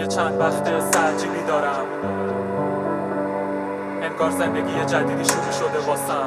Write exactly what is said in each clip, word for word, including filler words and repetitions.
یه چند وقت عجیبی دارم، انگار زندگی جدیدی شروع شده واسم.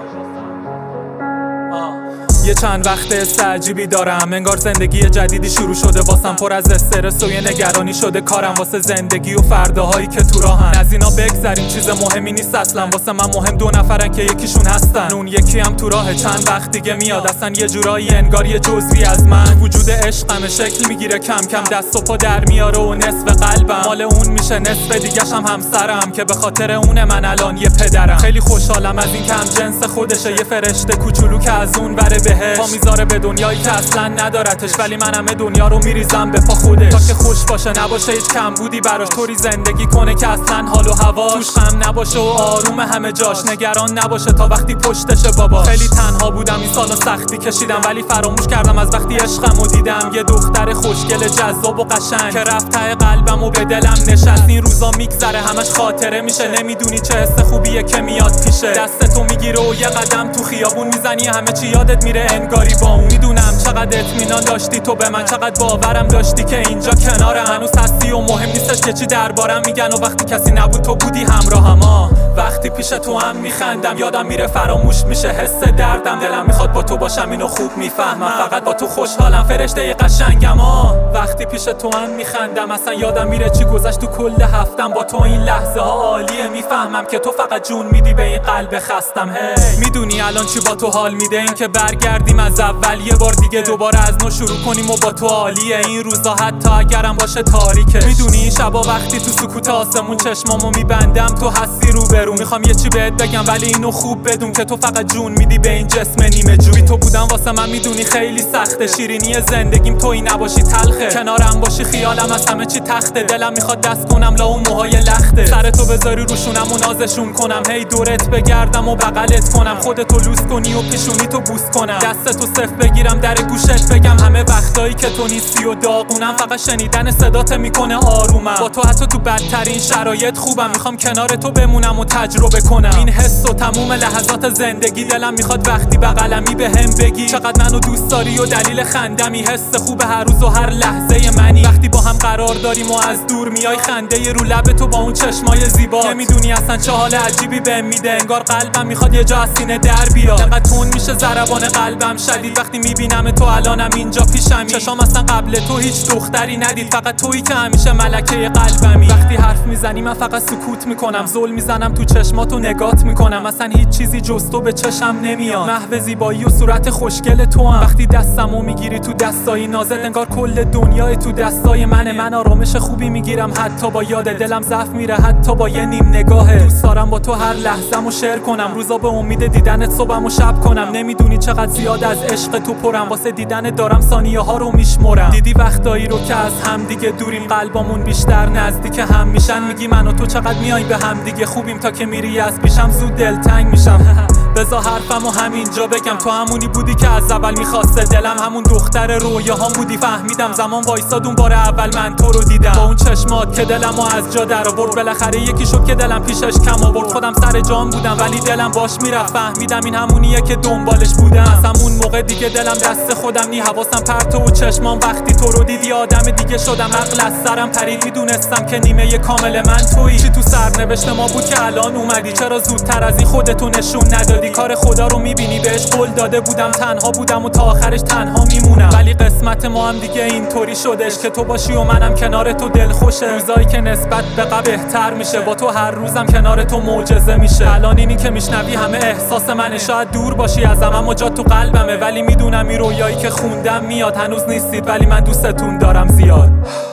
یه چند وقت عجیبی دارم، انگار زندگی جدیدی شروع شده واسم. پر از استرس و یه نگرانی شده کارم واسه زندگی و فرداهایی که تو راهن. از اینا بگذریم، چیز مهمی نیست اصلا. واسه من مهم دو نفرن که یکیشون هستن، اون یکی هم تو راه چند وقت دیگه میاد. اصلا یه جورایی انگار یه جزوی از من. وجود عشقم شکل میگیره کم کم، دست و پا در میاره و نصف قلبم مال اون میشه، نصف دیگه‌ش هم همسرم که به خاطر اون من الان یه پدرم. خیلی خوشحالم از این که هم جنس خودشه، یه فرشته کوچولو که از اون وره پا میذاره به دنیایی که اصلا ندارتش. ولی من همه دنیا رو میریزم به پا خودش، تا که خوش باشه نباشه هیچ کم بودی براش. طوری زندگی کنه که اصلا حال و هواش توش غم نباشه و آروم همه جاش. نگران نباشه تا وقتی پشتشه باباش. خیلی تنها بودم این سالا، سختی کشیدم ولی فراموش کردم از وقتی عشقمو دیدم. یه دختر خوشگل جذاب و قشنگ که رفت ته قلبم و به دلم نشست. این روزا میگذره همش خاطره میشه، نمیدونی چه حس خوبیه که میاد پیشه. دستتو میگیره و یه قدم تو خیابون میزنی، همه چی یادت میره انگاری با اون. میدونم چقدر اطمینان داشتی تو به من، چقدر باورم داشتی که اینجا کنارم هنوز هستی و مهم نیستش که چی دربارم میگن. و وقتی کسی نبود تو بودی همراهم. ها وقتی پیش تو هم میخندم، یادم میره فراموش میشه حس دردم. دلم میخواد با تو باشم، اینو خوب میفهمم، فقط با تو خوشحالم فرشته قشنگم. ها وقتی پیش تو هم میخندم، اصلا یادم میره چی گذشت تو کل هفتم. با تو این لحظه ها عالیه، میفهمم که تو فقط جون میدی به این قلب خستم. هی میدونی الان چی با تو حال میده؟ این که برگردیم از اول یه بار دیگه، دوباره از نو شروع کنیم و با تو عالیه. این روزا حتی اگرم باشه تاریکه. میدونی این شبا وقتی تو سکوت آسمون چشمامو میبندم، تو هستی رو برو. میخوام یه چی بهت بگم ولی اینو خوب بدون که تو فقط جون میدی به این جسم نیمه جوی. تو بودم واسه من میدونی خیلی سخته، شیرینی زندگیم تویی نباشی تلخه. کنارم باشی خیالم از همه چی تخته. دلم میخواد دست کنم لا اون موهای لخته، سر تو بذاری روشونم و نازشون کنم. هی دورت بگردم و بغلت کنم، خودتو لوس کنی و پیشونی تو بوس کنم. دستتو صف بگیرم در گوشت بگم همه وقتایی که تو نیستی و داغونم. فقط شنیدن صدات میکنه آرومم. با تو حتی تو بدترین شرایط خوبم، میخوام کنار تو بمونم و تجربه کنم این حس و تموم لحظات زندگی. دلم میخواد وقتی بغلمی به هم بگی چقدر منو دوست داری و دلیل خندمی. حس خوب هر روز و هر لحظه منی، وقتی با هم قرار داریم و از دور میای خنده رو لب تو با اون چشمای زیبا. نمیدونی اصلا چه حال عجیبی بهم میده، انگار قلبم میخواد یه جا از سینه در بیاد. انقدر تون میشه ضربان قلبم شدید وقتی میبینم تو الانم اینجا پیشمی. چشام اصلا قبل تو هیچ دختری ندید، فقط تویی که همیشه ملکه قلبمی. وقتی حرف میزنی من فقط سکوت میکنم، زل میزنم تو چشماتو نگات میکنم. اصلا هیچ چیزی جز تو به چشم نمیاد، محو زیبایی و صورت خوشگل تو هم. وقتی دستمو میگیری تو دستای نازت، انگار کل دنیای تو دستای منه. من آرامش خوبی میگیرم حتی با یاد، دلم ضعف میره حتی با یه نیم نگاهه. دوست دارم با تو هر لحظه‌مو شیر کنم، روزا به امید دیدنت صبحمو شب کنم. نمیدونی چقدر زیاد از عشق تو پرم، واسه دیدن دارم ثانیه ها رو میشمرم. دیدی وقتایی رو که از هم دیگه دوریم، قلبامون بیشتر نزدیک هم میشن. میگی من و تو چقدر میای به هم دیگه خوبیم، تا که میری از پیشم زود دلتنگ میشم. بذار حرفمو همینجا بگم، تو همونی بودی که از اول میخواسته دلم، همون دختر رویاهام بودی. فهمیدم زمان وایساد اون بار اول من تو رو دیدم، با اون چشمات که دلمو از جا در آورد. بالاخره یکی شد که دلم پیشش کم آورد. خودم سر جام بودم ولی دلم باش میرفت، فهمیدم این همونیه که دنبالش بودم. از همون موقع دیگه دلم دست خودم نی، حواسم پرت و چشمام وقتی تو رو دیدی آدم دیگه شدم. عقل از سرم پرید، میدونستم که نیمه کامل من تویی. چی تو سرنوشت ما بود که الان اومدی؟ چرا زودتر از این خودتو نشون ندادی؟ کار خدا رو میبینی، بهش قول داده بودم تنها بودم و تا آخرش تنها میمونم. ولی قسمت ما هم دیگه اینطوری شدش که تو باشی و منم کنار تو دل خوشه. روزایی که نسبت به قبل بهتر میشه، با تو هر روزم کنار تو معجزه میشه. الان اینی که میشنوی همه احساس منه، شاید دور باشی ازم اما جا تو قلبمه. ولی میدونم این رویایی که خوندم میاد، هنوز نیستید ولی من دوستتون دارم زیاد.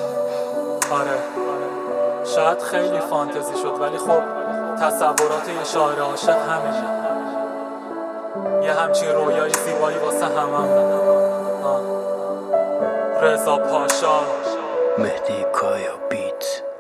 آره شاید خیلی فانتزی شد ولی خب تصورات یه شاعر عاشق همینه، یه همچین رویای زیبایی واسه همم. رضا پاشا، مهدی کایا بیت.